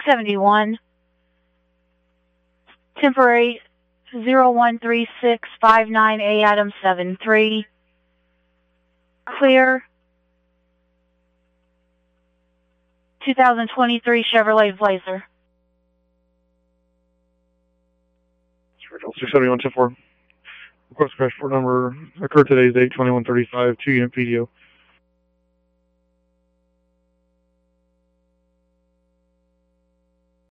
71. Temporary 013659A Adam 73. Clear. 2023 Chevrolet Blazer. 67124. Request crash report number occurred today's date 2135. 2-unit PDO.